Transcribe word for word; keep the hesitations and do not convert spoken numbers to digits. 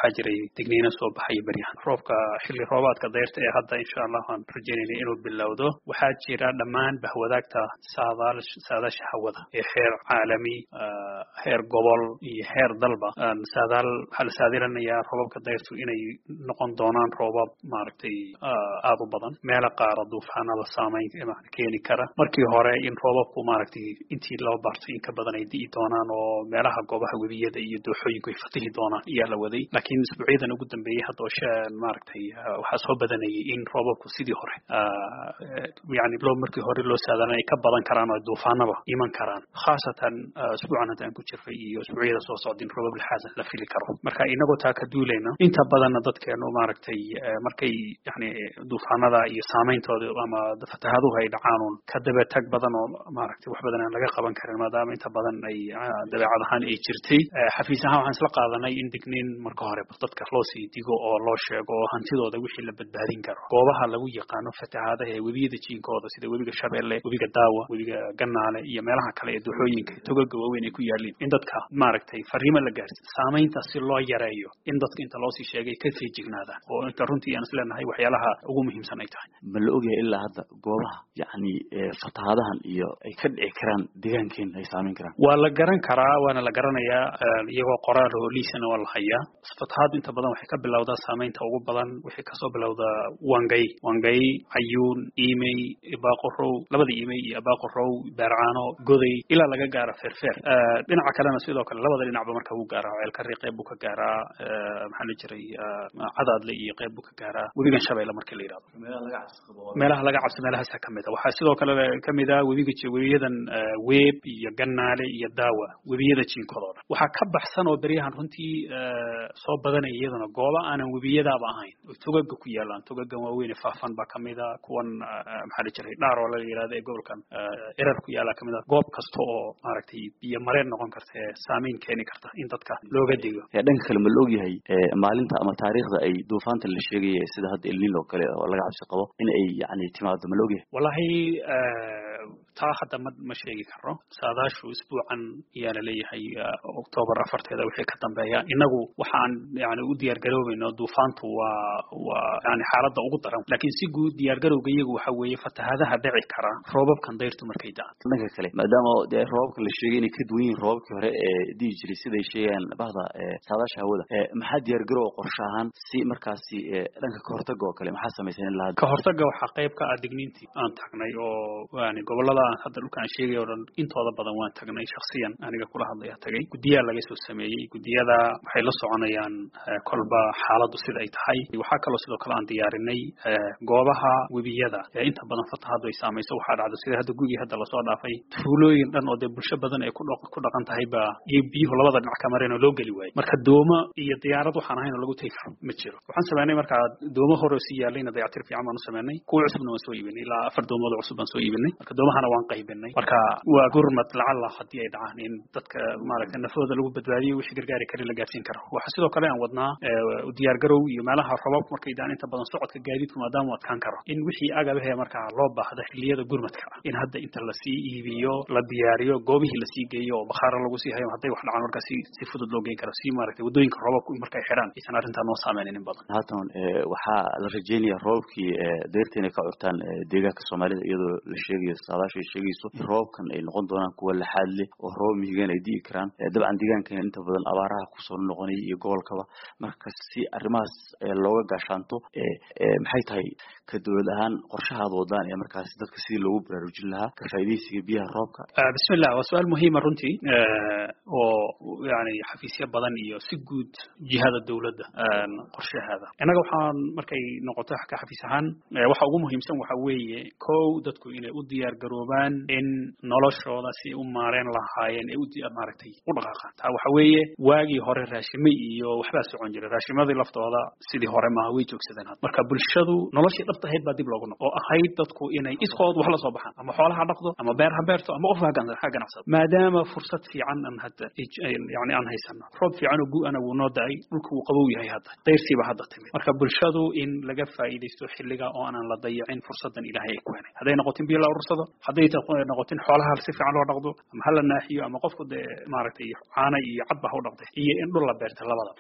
waxaa jiray digniino soo baxay baryahan roobka xilli roobaadka dayrta ee hadda insha Allah aan rajaynayna inuu bilowdo waxaa jira dhammaan bahwadaagta saadaal saadaasha hawada ee heer caalami heer gobol iyo heer dalba saadaal hal saadiranaya roobabka dayrtu inay noqon doonaan roobab maaragtay aad u badan meelo qaar duufaanada saameyn keeni kara markii hore in roobabku maaragtay intii loo baartay in ka badan ay di'i doonaan oo meelaha goobaha webiyada iyo dooxooyinku ay fatihi doonaan ayaa la waday laakiin isbuucyadan ugu dambeeyay hadda oo shan maaragtay waxaa soo badanayay in roobabku sidii hore yani loo markii hore loo saadaanay ka badan karaan oo duufaanaba iman karaan khaasatan isbuucan hadda aan ku jirnay iyo isbuucyada soo socdin roobab lixaad la fili karo marka inagoo taa ka duulayna inta badanna dadkeenu maaragtay markay yani duufaanada iyo saameyntooda ama fatahaduhu ay dhacaan ka daba tag badan oo maaragtay wax badan aan laga qaban karin maadaama inta badan ay dabeecad ahaan ay jirtay xafiis ahaan waxaan isla qaadanay in digniin marka hore dadka loo sii digo oo loo sheego oo hantidooda wixii la badbaadin karo goobaha lagu yaqaano fatahaadaha ee webiyada jiinkooda sida webiga Shabeelle webiga Daawa webiga Gannaale iyo meelaha kale ee dooxooyinka togaga waaweyn ay ku yaalin in dadka maaragtay fariimo la gaarsiiyo saameynta si loo yareeyo in dadka inta loo sii sheegay ka feejignaadaan oo inta runtii aan isleenahay waxyaalaha ugu muhiimsan ay tahay ma la ogyahay ilaa hadda goobaha yani fatahaadahan iyo ay ka dhici karaan deegaankeen ay saameyn karaan waa la garan karaa waana la garanayaa iyagoo qoraal oo liisana waa la hayaa fatahaad inta badan waxay ka bilowdaa saameynta ugu badan waxay ka soo bilowdaa Wangay Wangay Ayuun Imey Baaqorow labada Imey iyo Baaqorow Beercaano Goday ilaa laga gaaro Feerfeer dhinaca kalena sidoo kale labada dhinacba marka uu gaaro ceelka qeyb uu ka gaaraa maxaa la jiray cadaadle iyo qeyb uu ka gaaraa webiga Shabeelle marka la yiraahdo meelaha laga cabsi meelahaas ka mid ah waxaa sidoo kale ka mid ah webiga webiyadan Weeb iyo Gannaale iyo Daawa webiyada jiinkooda waxaa ka baxsan oo bariyahan runtii soo badanay iyadana gooba aanan webiyadaaba ahayn oo togaga ku yaalaan togaga waaweyn ee faafan ba kamid ah kuwan maxaa la jiray dhaar oo la yiraahdo ee gobolkan erar ku yaala kamid ah goob kasto oo maaragtay biyo mareen noqon karta saameyn keeni karta in dadka looga digo ee dhanka kale ma la ogyahay maalinta ama taariikhda ay duufaanta la sheegay sida hadda El Niño kale oo laga cabsi qabo in ay yani timaado ma la ogyahay wallahi taa hadda ma sheegi karo saadaashu isbuucan yaana leeyahay October afarteeda wixii ka dambeeya inagu waxaan yani u diyaar garoobayno duufaantu waa waa yani xaaladda ugu daran laakiin si guud diyaar garowga iyagu waxa weeye fatahaadaha dhici kara roobabkan dayrtu markay da'aan dhanka kale maadaama roobabka la sheegay inay ka duwan yihiin roobabkii hore ee dii jiray sida ay sheegayaan bahda saadaasha hawada maxaa diyaar garow qorshe ahaan si markaasi dhanka ka hortagga oo kale maxaa samaysan in la ka hortagga waxa qayb ka ah digniintii aan tagnay oo yani gobolada hadda dhulkaan sheegay oo dhan intooda badan waan tagnay shakhsiyan aniga kula hadlaya tagay gudiyaa laga soo sameeyay gudiyada waxay la soconayaan kolba xaaladdu sida ay tahay waxa kale sidoo kale aan diyaarinay goobaha webiyada ee inta badan fatahaadu ay saamayso waxa dhacdo sida hadda gudii hadda la soo dhaafay tuulooyin dhan oo bulsho badan ay ku ku dhaqan tahay ba iyo biyo labada dhinac ka mareen oo loo gali waayay marka dooma iyo diyaarad waxaan ahayn oo lagu tagi karo ma jiro waxaan sameynay marka dooma hore si yaalayna dayactir fiican aan sameynay kuwa cusubna waan soo iibinay ilaa afar doomood cusub aan soo iibinay marka doomahana waan qaybinay marka waa gurmad lacala hadii ay dhacaan in dadka maaragtay nafooda lagu badbaadiyo wixii gargaari kari la gaarsiin karo waxa sidoo kale aan wadnaa u diyaar garow iyo meelaha roobabka markay daan inta badan socodka gaadiidku maadaama uu adkaan karo in wixii agabaha marka loo baahdo xilliyada gurmadka in hadda inta la sii iibiyo la diyaariyo goobihii la sii geeyo oo bakhaar lagu sii hayo haday wax dhacaan marka si si fudud loo geyn karo si maaragtay wadooyinka roobabku markay xiraan aysan arrintan noo saameynin badan haatan waxa la rajeynayaa roobkii deerteena ka urtaan deegaanka Soomaalida iyadoo la sheegayo saadaasha ay sheegayso roobkan ay noqon doonaan kuwa la xadle oo roob mihigan ay dii karaan dabcan deegaanka inta badan abaaraha ku soo noqonay iyo gobolkaba marka si arrimahaas looga gaashaanto maxay tahay ka dawlad ahaan qorshahaada wadaan ee markaas dadka sidii loogu baraarujin lahaa ka faa'iideysiga biyaha roobka bismillah waa su'aal muhiim ah runtii oo yani xafiisyo badan iyo si guud jihada dawladda qorshahaada inaga waxaan markay noqoto ka xafiis ahaan waxa ugu muhiimsan waxa weeye koow dadku inay u diyaar garoobaan in noloshooda si u maareen lahaayeen ee u diyaar maaragtay u dhaqaaqaan taa waxa weeye waagii hore raashimo iyo waxba socon jiray raashimadii laftooda sidii hore ma way joogsadeen marka bulshadu noloshii dhabta ahayd baa dib loogu noqo oo ahayd dadku inay iskood wax la soo baxaan ama xoolaha dhaqdo ama beeraha beerto ama qof ha ganacsado maadaama fursad fiican aan hadda yani aan haysano roob fiican oo gu'ana wuu noo da'ay dhulku wuu qabow yahay hadda dayrtiiba hadda timid marka bulshadu in laga faa'iideysto xilliga oo aanan la dayacin fursadan ilaahay ay ku heenay haday noqotin biyo la urursado haday noqotin xoolaha si fiican loo dhaqdo ama hal naaxiyo ama qofku de maaragtay caana iyo cadba ha u dhaqday iyo in dhul la beerto labada